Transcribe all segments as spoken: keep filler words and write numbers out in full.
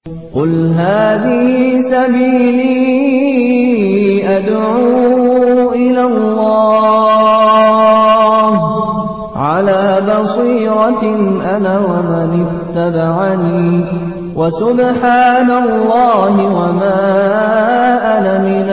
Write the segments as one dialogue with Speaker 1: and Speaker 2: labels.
Speaker 1: قل هذه سبيلي أدعو إلى الله على بصيرة أنا ومن اتبعني وسبحان الله وما أنا من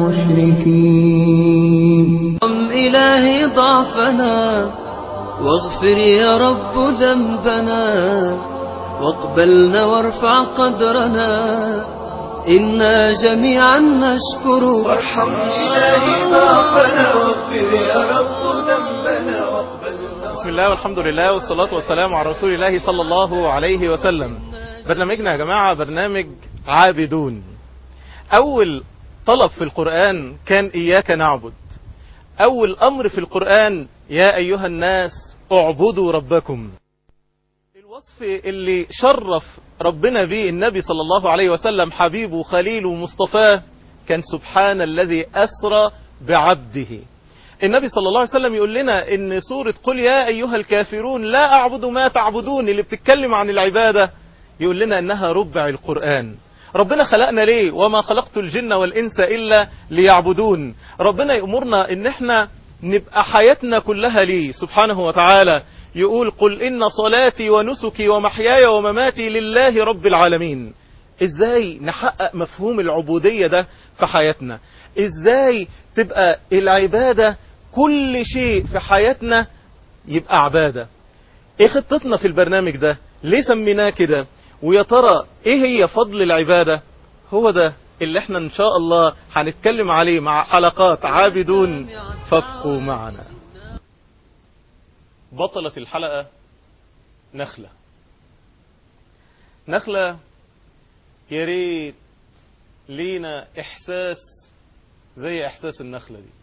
Speaker 1: المشركين.
Speaker 2: إلهي ضعفنا واغفر يا رب ذنبنا واقبلنا وارفع قدرنا إنا جميعا نشكر.
Speaker 3: وارحم إلهي ضعفنا واغفر يا رب ذنبنا واقبلنا.
Speaker 4: بسم الله والحمد لله والصلاة والسلام على رسول الله صلى الله عليه وسلم. برنامجنا يا جماعة برنامج عابدون. أول طلب في القرآن كان إياك نعبد. أول أمر في القرآن يا أيها الناس اعبدوا ربكم. الوصف اللي شرف ربنا به النبي صلى الله عليه وسلم حبيبه خليله مصطفاه كان سبحان الذي أسرى بعبده. النبي صلى الله عليه وسلم يقول لنا ان سورة قل يا أيها الكافرون لا أعبد ما تعبدون اللي بتتكلم عن العبادة يقول لنا انها ربع القرآن. ربنا خلقنا ليه؟ وما خلقت الجن والإنس إلا ليعبدون. ربنا يأمرنا ان احنا نبقى حياتنا كلها ليه سبحانه وتعالى. يقول قل إن صلاتي ونسكي ومحياي ومماتي لله رب العالمين. ازاي نحقق مفهوم العبودية ده في حياتنا؟ ازاي تبقى العبادة كل شيء في حياتنا يبقى عبادة؟ ايه خطتنا في البرنامج ده؟ ليه سميناه كده؟ ويا ترى ايه هي فضل العبادة؟ هو ده اللي احنا ان شاء الله هنتكلم عليه مع حلقات عابدون، فابقوا معنا. بطلة الحلقة نخلة. نخلة يا ريت لينا إحساس زي إحساس النخلة دي.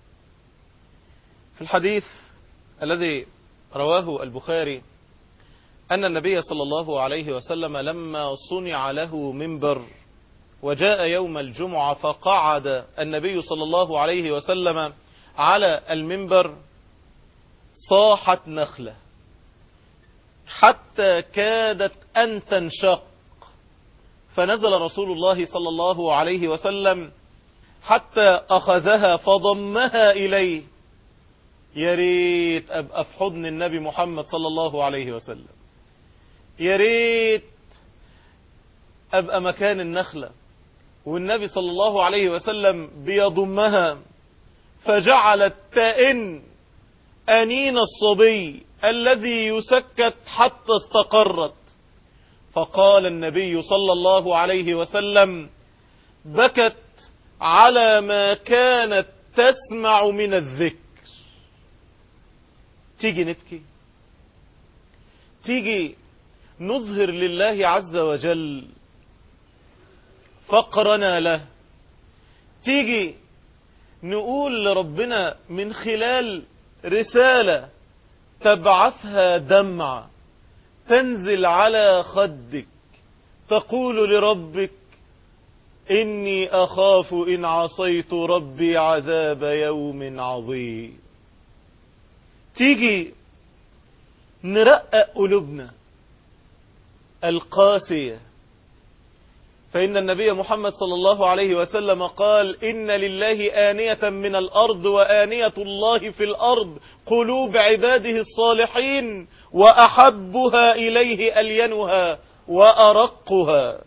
Speaker 4: في الحديث الذي رواه البخاري أن النبي صلى الله عليه وسلم لما صنع له منبر وجاء يوم الجمعة فقعد النبي صلى الله عليه وسلم على المنبر صاحت نخلة حتى كادت أن تنشق، فنزل رسول الله صلى الله عليه وسلم حتى أخذها فضمها إليه. يا ريت أبقى في حضن النبي محمد صلى الله عليه وسلم. يا ريت أبقى مكان النخلة والنبي صلى الله عليه وسلم بيضمها، فجعلت تئن أنين الصبي الذي يسكت حتى استقرت. فقال النبي صلى الله عليه وسلم بكت على ما كانت تسمع من الذكر. تيجي نبكي، تيجي نظهر لله عز وجل فقرنا له، تيجي نقول لربنا من خلال رسالة تبعثها دمع تنزل على خدك تقول لربك إني أخاف إن عصيت ربي عذاب يوم عظيم. تيجي نرقق قلوبنا القاسية، فإن النبي محمد صلى الله عليه وسلم قال إن لله آنية من الأرض وآنية الله في الأرض قلوب عباده الصالحين وأحبها إليه ألينها وأرقها.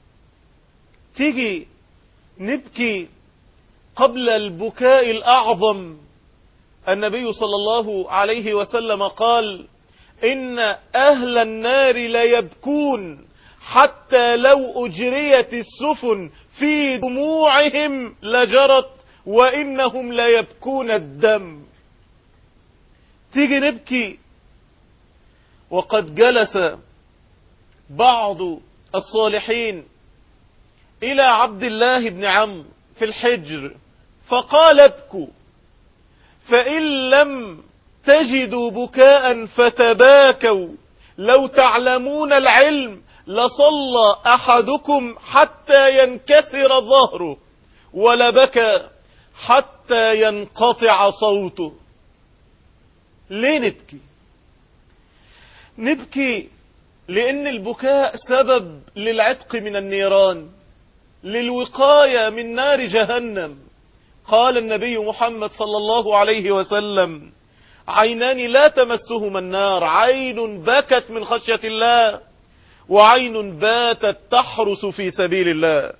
Speaker 4: تيجي نبكي قبل البكاء الأعظم. النبي صلى الله عليه وسلم قال إن أهل النار ليبكون حتى لو أجريت السفن في دموعهم لجرت وإنهم ليبكون الدم. تيجي نبكي وقد جلس بعض الصالحين إلى عبد الله بن عمرو في الحجر فقال ابكوا فإن لم تجدوا بكاء فتباكوا لو تعلمون العلم لصلى أحدكم حتى ينكسر ظهره ولبكى حتى ينقطع صوته. ليه نبكي؟ نبكي لأن البكاء سبب للعتق من النيران، للوقاية من نار جهنم. قال النبي محمد صلى الله عليه وسلم: عينان لا تمسهما النار، عين بكت من خشية الله، وعين باتت تحرس في سبيل الله.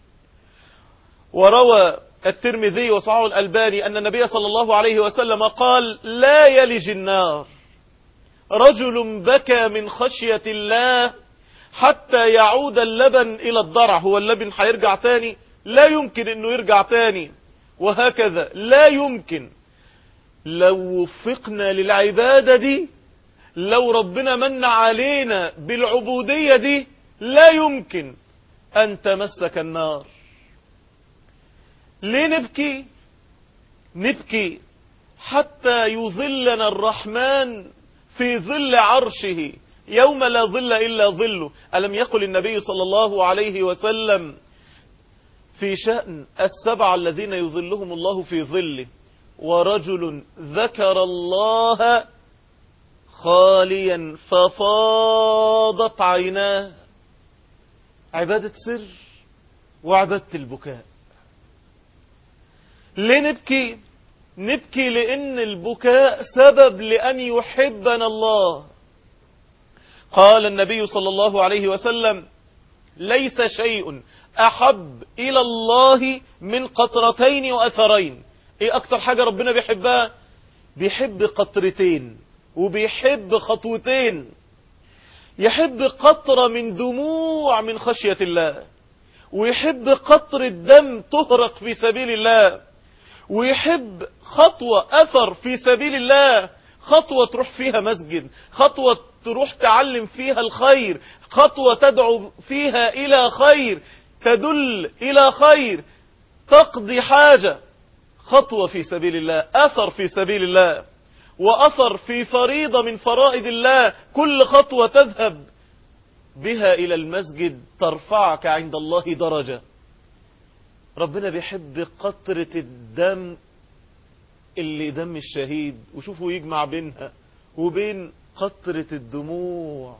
Speaker 4: وروى الترمذي وصححه الألباني أن النبي صلى الله عليه وسلم قال: لا يلج النار رجل بكى من خشية الله حتى يعود اللبن إلى الضرع. هو اللبن هيرجع تاني؟ لا يمكن انه يرجع تاني. وهكذا لا يمكن لو وفقنا للعبادة دي، لو ربنا من علينا بالعبودية دي، لا يمكن أن تمسك النار. ليه نبكي؟ نبكي حتى يظلنا الرحمن في ظل عرشه يوم لا ظل إلا ظله. ألم يقل النبي صلى الله عليه وسلم في شأن السبع الذين يظلهم الله في ظله: ورجل ذكر الله خاليا ففاضت عيناه. عبادة سر وعبادة البكاء. ليه نبكي؟ نبكي لأن البكاء سبب لأن يحبنا الله. قال النبي صلى الله عليه وسلم: ليس شيء أحب إلى الله من قطرتين وأثرين. إيه أكتر حاجة ربنا بيحبها؟ بيحب قطرتين وبيحب خطوتين. يحب قطرة من دموع من خشية الله، ويحب قطرة دم تهرق في سبيل الله، ويحب خطوة أثر في سبيل الله، خطوة تروح فيها مسجد، خطوة تروح تعلم فيها الخير، خطوة تدعو فيها إلى خير، تدل إلى خير، تقضي حاجة. خطوة في سبيل الله، أثر في سبيل الله، وأثر في فريضة من فرائض الله. كل خطوة تذهب بها إلى المسجد ترفعك عند الله درجة. ربنا بيحب قطرة الدم اللي دم الشهيد، وشوفوا يجمع بينها وبين قطرة الدموع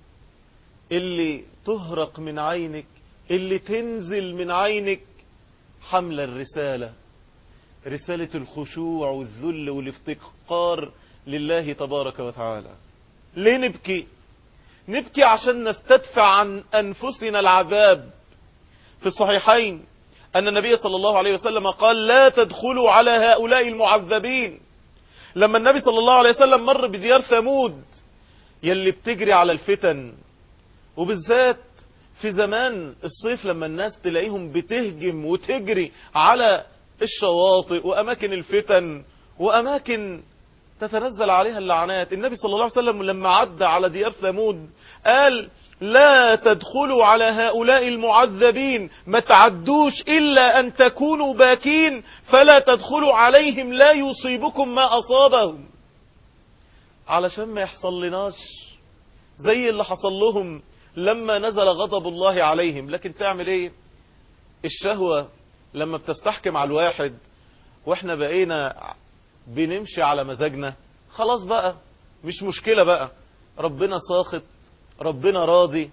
Speaker 4: اللي تهرق من عينك، اللي تنزل من عينك حمل الرسالة، رسالة الخشوع والذل والافتقار لله تبارك وتعالى. ليه نبكي؟ نبكي عشان نستدفع عن أنفسنا العذاب. في الصحيحين أن النبي صلى الله عليه وسلم قال: لا تدخلوا على هؤلاء المعذبين. لما النبي صلى الله عليه وسلم مر بديار ثمود يلي بتجري على الفتن، وبالذات في زمان الصيف لما الناس تلاقيهم بتهجم وتجري على الشواطئ وأماكن الفتن وأماكن تتنزل عليها اللعنات، النبي صلى الله عليه وسلم لما عدى على ديار ثمود قال: لا تدخلوا على هؤلاء المعذبين، ما تعدوش إلا أن تكونوا باكين، فلا تدخلوا عليهم لا يصيبكم ما أصابهم. علشان ما يحصل لناش زي اللي حصل لهم لما نزل غضب الله عليهم. لكن تعمل ايه؟ الشهوة لما بتستحكم على الواحد واحنا بقينا بنمشي على مزاجنا، خلاص بقى مش مشكلة بقى، ربنا ساخط، ربنا راضي.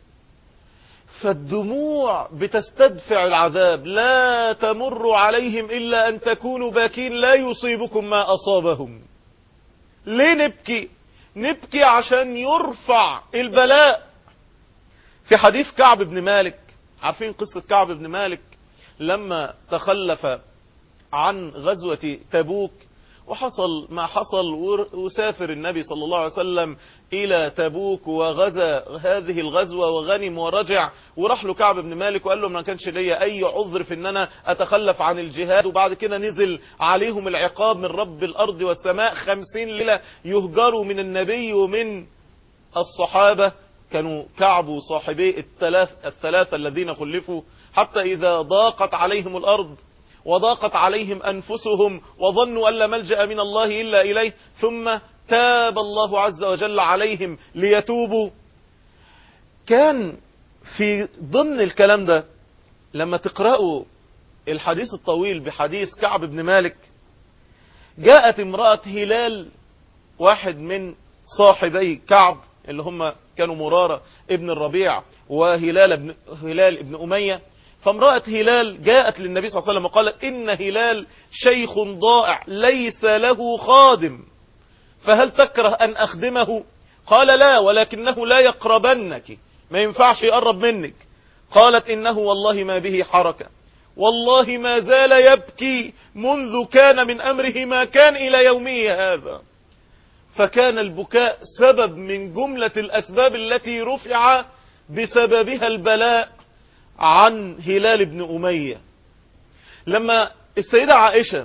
Speaker 4: فالدموع بتستدفع العذاب. لا تمر عليهم إلا أن تكونوا باكين لا يصيبكم ما أصابهم. ليه نبكي؟ نبكي عشان يرفع البلاء. في حديث كعب بن مالك، عارفين قصة كعب بن مالك لما تخلف عن غزوة تبوك وحصل ما حصل، وسافر النبي صلى الله عليه وسلم إلى تبوك وغزا هذه الغزوة وغنم ورجع، وراح له كعب بن مالك وقال له ما كانش ليا أي عذر في أن أنا أتخلف عن الجهاد. وبعد كده نزل عليهم العقاب من رب الأرض والسماء، خمسين ليلة يهجروا من النبي ومن الصحابة. كانوا كعب وصاحبيه الثلاث الثلاثة الذين خلفوا، حتى إذا ضاقت عليهم الأرض وضاقت عليهم أنفسهم وظنوا أن لا ملجأ من الله إلا إليه، ثم تاب الله عز وجل عليهم ليتوبوا. كان في ضمن الكلام ده لما تقرأوا الحديث الطويل بحديث كعب بن مالك، جاءت امرأة هلال واحد من صاحبي كعب اللي هم كانوا مرارة ابن الربيع وهلال ابن, هلال ابن أمية. فامرأة هلال جاءت للنبي صلى الله عليه وسلم وقالت إن هلال شيخ ضائع ليس له خادم، فهل تكره أن أخدمه؟ قال لا، ولكنه لا يقربنك، ما ينفعش يقرب منك. قالت إنه والله ما به حركة، والله ما زال يبكي منذ كان من أمره ما كان إلى يومه هذا. فكان البكاء سبب من جملة الأسباب التي رفع بسببها البلاء عن هلال بن أمية. لما السيدة عائشة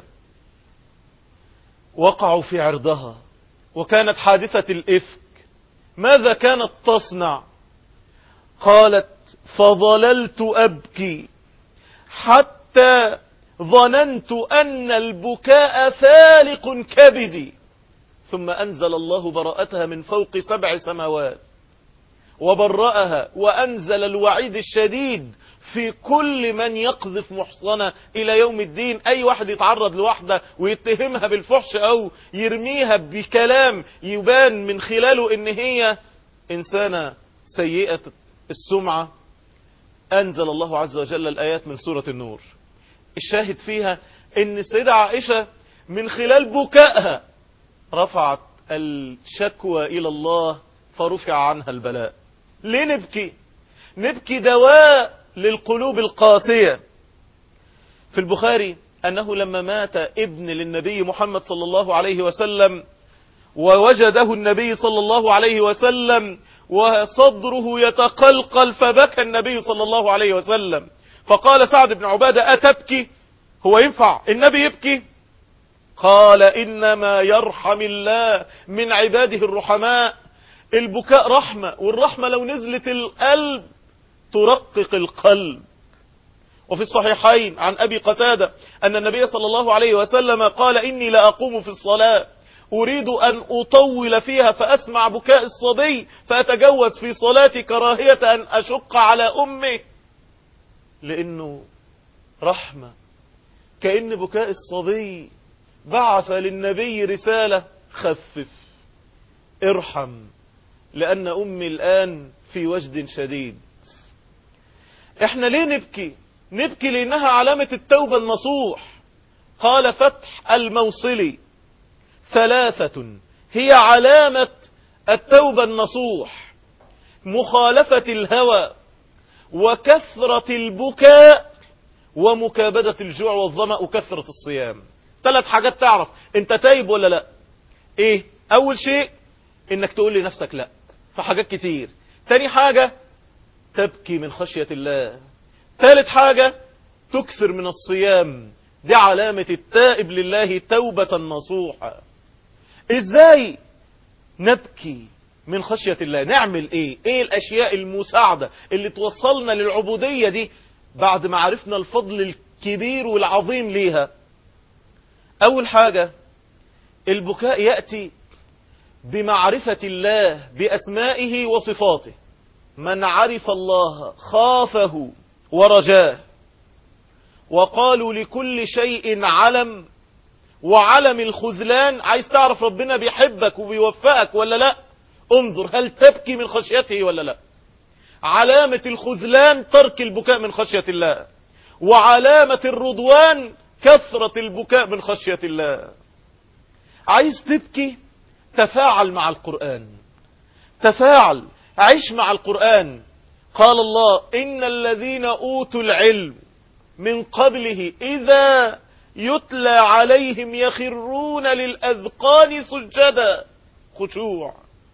Speaker 4: وقعوا في عرضها وكانت حادثة الإفك، ماذا كانت تصنع؟ قالت فظللت أبكي حتى ظننت أن البكاء فالق كبدي، ثم أنزل الله براءتها من فوق سبع سماوات وبرأها وأنزل الوعيد الشديد في كل من يقذف محصنة إلى يوم الدين. أي واحد يتعرض لوحدة ويتهمها بالفحش أو يرميها بكلام يبان من خلاله إن هي إنسانة سيئة السمعة، أنزل الله عز وجل الآيات من سورة النور. الشاهد فيها إن السيدة عائشة من خلال بكائها رفعت الشكوى إلى الله فرفع عنها البلاء. ليه نبكي؟ نبكي دواء للقلوب القاسية. في البخاري أنه لما مات ابن للنبي محمد صلى الله عليه وسلم ووجده النبي صلى الله عليه وسلم وصدره يتقلقل، فبكى النبي صلى الله عليه وسلم. فقال سعد بن عبادة أتبكي؟ هو ينفع النبي يبكي؟ قال إنما يرحم الله من عباده الرحماء. البكاء رحمة، والرحمة لو نزلت القلب ترقق القلب. وفي الصحيحين عن أبي قتادة أن النبي صلى الله عليه وسلم قال إني لأقوم في الصلاة أريد أن أطول فيها فأسمع بكاء الصبي فأتجوز في صلاتي كراهية أن أشق على أمي، لأنه رحمة. كأن بكاء الصبي بعث للنبي رسالة خفف ارحم، لأن أمي الآن في وجد شديد. احنا ليه نبكي؟ نبكي لأنها علامة التوبة النصوح. قال فتح الموصلي ثلاثة هي علامة التوبة النصوح: مخالفة الهوى، وكثرة البكاء، ومكابدة الجوع والظمأ، وكثرة الصيام. ثلاث حاجات تعرف انت تايب ولا لا. ايه؟ اول شيء انك تقول لنفسك لا في حاجات كتير. تاني حاجة تبكي من خشية الله. ثالث حاجة تكثر من الصيام. دي علامة التائب لله توبة نصوحة. ازاي نبكي من خشية الله؟ نعمل ايه؟ ايه الاشياء المساعدة اللي توصلنا للعبودية دي بعد ما عرفنا الفضل الكبير والعظيم ليها؟ اول حاجة البكاء يأتي بمعرفة الله بأسمائه وصفاته. من عرف الله خافه ورجاه. وقالوا لكل شيء علم، وعلم الخذلان. عايز تعرف ربنا بيحبك وبيوفقك ولا لا؟ انظر هل تبكي من خشيته ولا لا. علامة الخذلان ترك البكاء من خشية الله، وعلامة الرضوان كثرة البكاء من خشية الله. عايز تبكي؟ تفاعل مع القرآن، تفاعل، عيش مع القرآن. قال الله إن الذين أوتوا العلم من قبله إذا يتلى عليهم يخرون للأذقان سجدا، خشوع،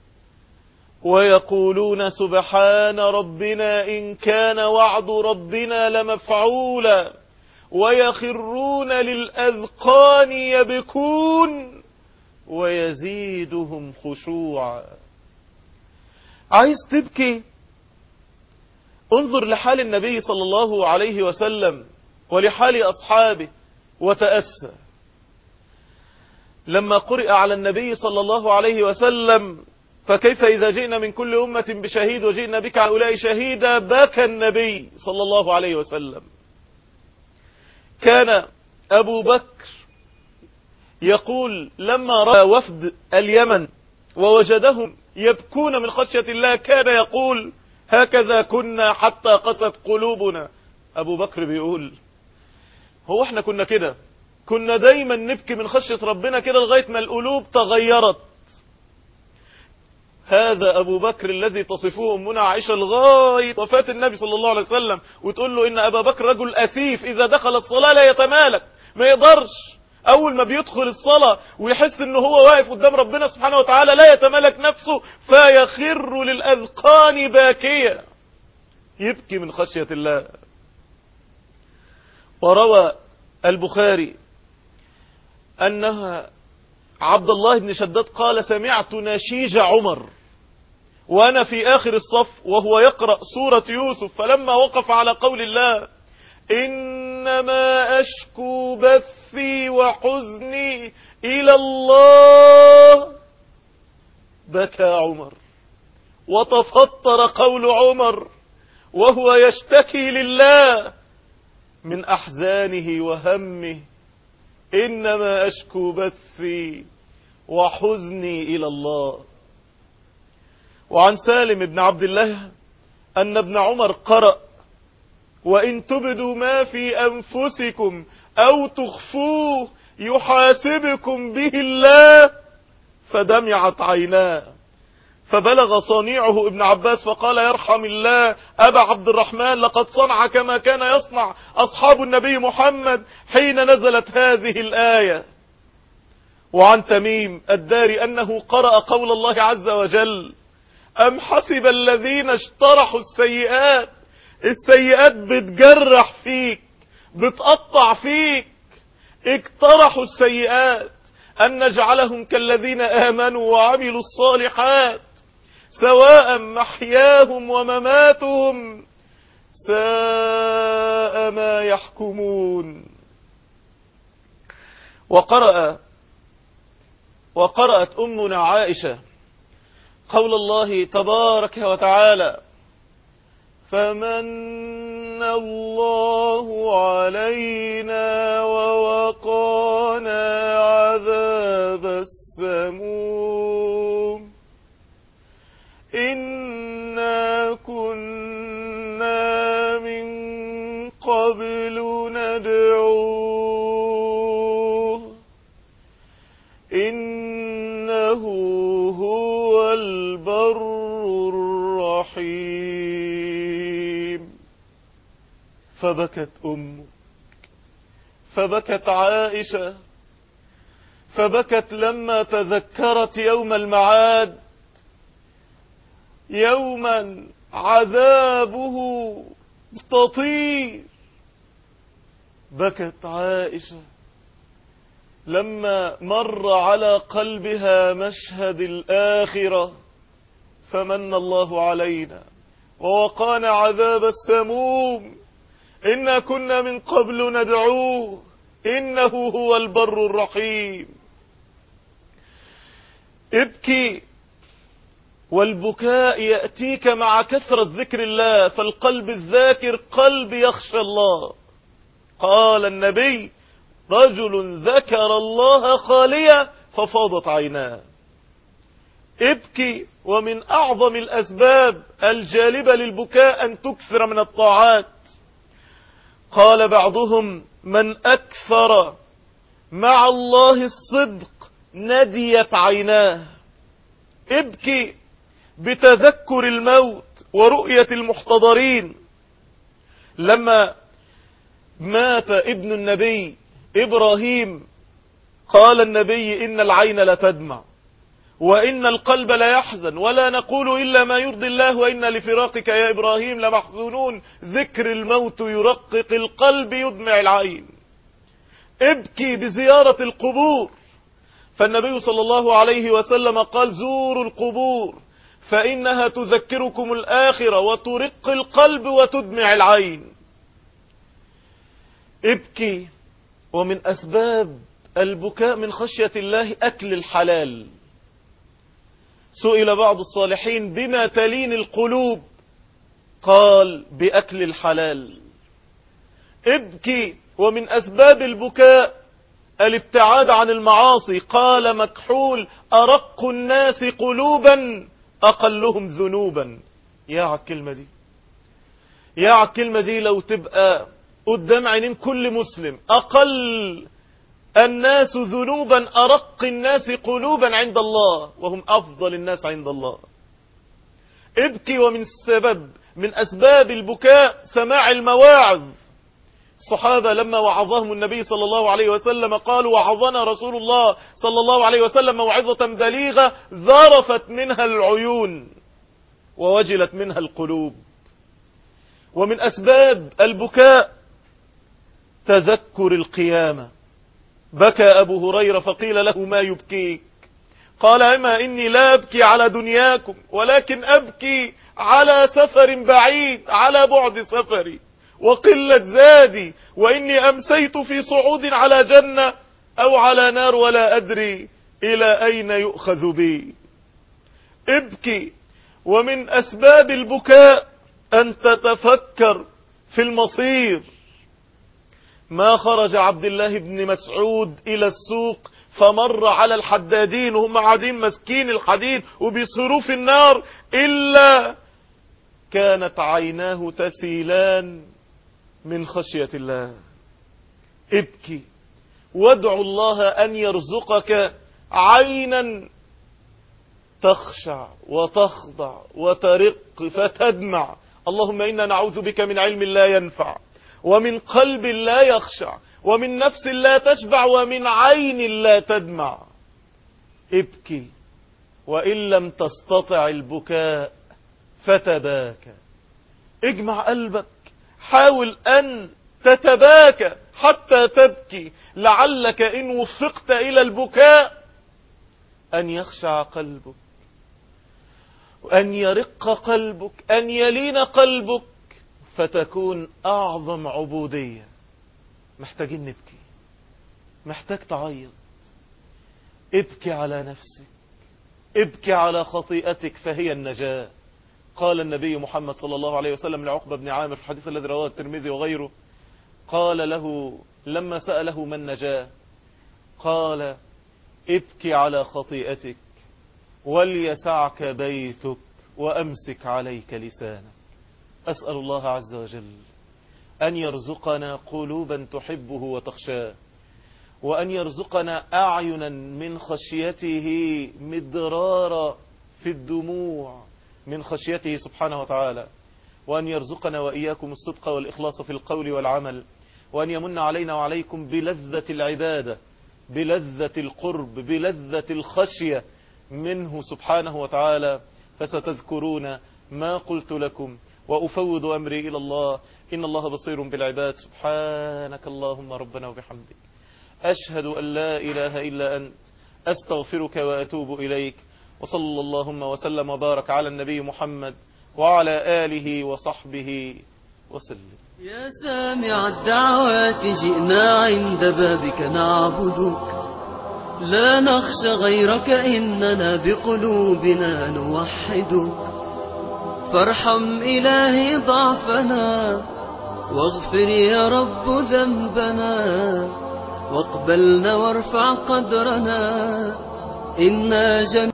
Speaker 4: ويقولون سبحان ربنا إن كان وعد ربنا لمفعولا، ويخرون للأذقان يبكون ويزيدهم خشوعا. عايز تبكي؟ انظر لحال النبي صلى الله عليه وسلم ولحال أصحابه وتأسى. لما قرئ على النبي صلى الله عليه وسلم فكيف إذا جئنا من كل أمة بشهيد وجئنا بك على هؤلاء شهيدا، بكى النبي صلى الله عليه وسلم. كان أبو بكر يقول لما رأى وفد اليمن ووجدهم يبكون من خشية الله كان يقول هكذا كنا حتى قست قلوبنا. أبو بكر بيقول هو احنا كنا كده، كنا دايما نبكي من خشية ربنا كده لغاية ما القلوب تغيرت. هذا أبو بكر الذي تصفوه أمنا عائشة لغاية وفاة النبي صلى الله عليه وسلم، وتقول له إن أبا بكر رجل أسيف إذا دخل الصلاة لا يتمالك، ما يقدرش أول ما بيدخل الصلاة ويحس إنه هو واقف قدام ربنا سبحانه وتعالى لا يتمالك نفسه فيخر للأذقان باكيا، يبكي من خشية الله. وروى البخاري أنها عبد الله بن شداد قال سمعت نشيج عمر وأنا في آخر الصف وهو يقرأ سورة يوسف، فلما وقف على قول الله إنما أشكو بثي وحزني إلى الله بكى عمر، وتفطر قول عمر وهو يشتكي لله من أحزانه وهمه، إنما أشكو بثي وحزني إلى الله. وعن سالم بن عبد الله أن ابن عمر قرأ وإن تبدوا ما في أنفسكم أو تخفوه يحاسبكم به الله، فدمعت عيناه، فبلغ صنيعه ابن عباس فقال يرحم الله أبا عبد الرحمن لقد صنع كما كان يصنع أصحاب النبي محمد حين نزلت هذه الآية. وعن تميم الداري أنه قرأ قول الله عز وجل أم حسب الذين اشترحوا السيئات، السيئات بتجرح فيك بتقطع فيك، اقترحوا السيئات أن نجعلهم كالذين آمنوا وعملوا الصالحات سواء محياهم ومماتهم ساء ما يحكمون. وقرأ وقرأت أمنا عائشة قول الله تبارك وتعالى فمن الله علينا ووقانا عذاب السموم إنا كنا من قبل ندعوه إنه هو البر الرحيم. فبكت أمه، فبكت عائشة، فبكت لما تذكرت يوم المعاد، يوما عذابه تطير. بكت عائشة لما مر على قلبها مشهد الآخرة فمن الله علينا ووقانا عذاب السموم إنا كنا من قبل ندعوه إنه هو البر الرحيم. ابكي، والبكاء يأتيك مع كثرة ذكر الله، فالقلب الذاكر قلب يخشى الله. قال النبي رجل ذكر الله خاليا ففاضت عيناه. ابكي، ومن أعظم الأسباب الجالبة للبكاء أن تكثر من الطاعات. قال بعضهم من أكثر مع الله الصدق نديت عيناه. ابكي بتذكر الموت ورؤية المحتضرين. لما مات ابن النبي إبراهيم قال النبي إن العين لتدمع وإن القلب لا يحزن ولا نقول إلا ما يرضي الله وإنا لفراقك يا إبراهيم لمحزونون. ذكر الموت يرقق القلب يدمع العين. ابكي بزيارة القبور، فالنبي صلى الله عليه وسلم قال زوروا القبور فإنها تذكركم الآخرة وترق القلب وتدمع العين. ابكي، ومن أسباب البكاء من خشية الله أكل الحلال. سئل بعض الصالحين بما تلين القلوب، قال بأكل الحلال. ابكي، ومن أسباب البكاء الابتعاد عن المعاصي. قال مكحول أرق الناس قلوبا أقلهم ذنوبا. يا على الكلمة دي، يا على الكلمة دي لو تبقى قدام عينين كل مسلم. أقل الناس ذنوبا أرق الناس قلوبا عند الله، وهم أفضل الناس عند الله. ابكي، ومن سبب من أسباب البكاء سماع المواعظ. الصحابة لما وعظهم النبي صلى الله عليه وسلم قالوا وعظنا رسول الله صلى الله عليه وسلم موعظة بليغة ذرفت منها العيون ووجلت منها القلوب. ومن أسباب البكاء تذكر القيامة. بكى أبو هريرة فقيل له ما يبكيك؟ قال أما إني لا أبكي على دنياكم ولكن أبكي على سفر بعيد، على بعد سفري وقلة زادي، وإني أمسيت في صعود على جنة أو على نار ولا أدري إلى أين يؤخذ بي. ابكي. ومن أسباب البكاء أن تتفكر في المصير. ما خرج عبد الله بن مسعود إلى السوق فمر على الحدادين وهم قاعدين ماسكين الحديد وبيصهروا في النار إلا كانت عيناه تسيلان من خشية الله. ابكي وادعو الله أن يرزقك عينا تخشع وتخضع وترق فتدمع. اللهم إنا نعوذ بك من علم لا ينفع، ومن قلب لا يخشع، ومن نفس لا تشبع، ومن عين لا تدمع. ابكي، وإن لم تستطع البكاء فتباكى. اجمع قلبك، حاول أن تتباكى حتى تبكي، لعلك إن وفقت إلى البكاء أن يخشع قلبك، أن يرق قلبك، أن يلين قلبك، فتكون أعظم عبودية. محتاجين نبكي، محتاج تعيط. ابكي على نفسك، ابكي على خطيئتك فهي النجاة. قال النبي محمد صلى الله عليه وسلم لعقبة بن عامر في الحديث الذي رواه الترمذي وغيره، قال له لما سأله من نجاة قال ابكي على خطيئتك وليسعك بيتك وأمسك عليك لسانك. أسأل الله عز وجل أن يرزقنا قلوبا تحبه وتخشاه، وأن يرزقنا أعينا من خشيته مدرارا في الدموع من خشيته سبحانه وتعالى، وأن يرزقنا وإياكم الصدق والإخلاص في القول والعمل، وأن يمن علينا وعليكم بلذة العبادة، بلذة القرب، بلذة الخشية منه سبحانه وتعالى. فستذكرون ما قلت لكم وأفوض أمري إلى الله، إن الله بصير بالعباد. سبحانك اللهم ربنا وبحمدك، أشهد أن لا إله إلا أنت، أستغفرك وأتوب إليك. وصلى اللهم وسلم وبارك على النبي محمد وعلى آله وصحبه وسلم.
Speaker 2: يا سامع الدعوات جئنا عند بابك نعبدك، لا نخشى غيرك إننا بقلوبنا نوحدك. فارحم إلهي ضعفنا واغفر يا رب ذنبنا، واقبلنا وارفع قدرنا إنا جميعا